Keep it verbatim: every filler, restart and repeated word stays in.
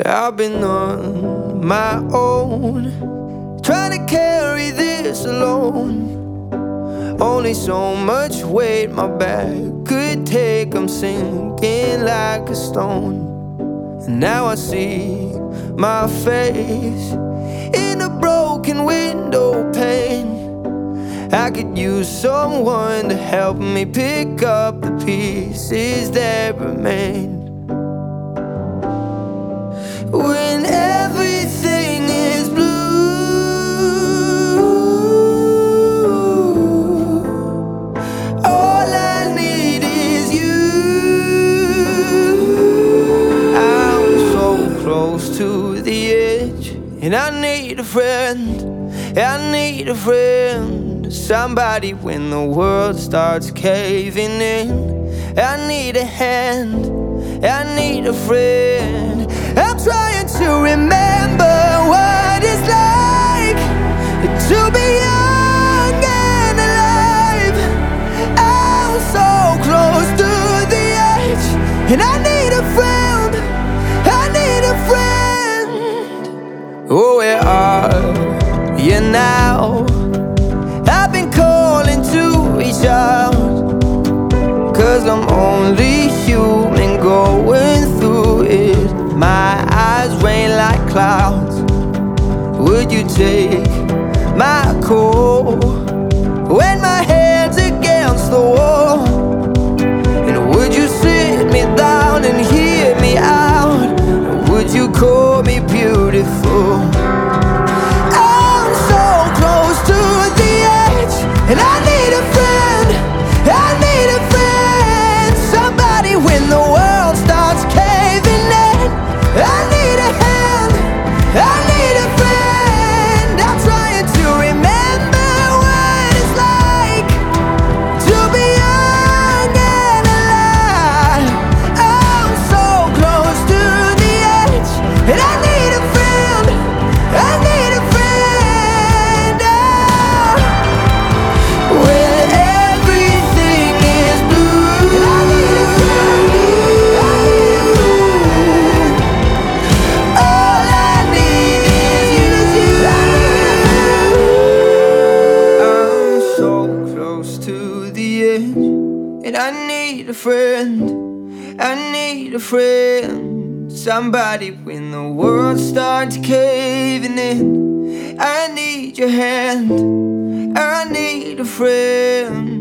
I've been on my own, trying to carry this alone. Only so much weight my back could take. I'm sinking like a stone. And now I see my face in a broken window pane. I could use someone to help me pick up the pieces that remain. When everything is blue, all I need is you. I'm so close to the edge, and I need a friend, I need a friend. Somebody when the world starts caving in. I need a hand, I need a friend. I'm trying to remember what it's like to be young and alive. I'm so close to the edge, and I need a friend, I need a friend. Oh, where are you now? I've been calling to reach out, 'cause I'm only human going through it. My eyes rain like clouds. Would you take my call when my head's against the wall? And would you sit me down and hear me out? Would you call me beautiful? I'm so close to the edge, and I need a friend, I need a friend. Somebody when the world starts caving in. I need a hand, I need a friend. I'm trying to remember what it's like to be young and alive. I'm so close to the edge, and I need a friend, I need a friend. Oh, when everything is blue, I need a friend, I need a friend. All I need is you. I'm so close to the edge, and I need a friend, I need a friend. Somebody when the world starts caving in. I need your hand, I need a friend.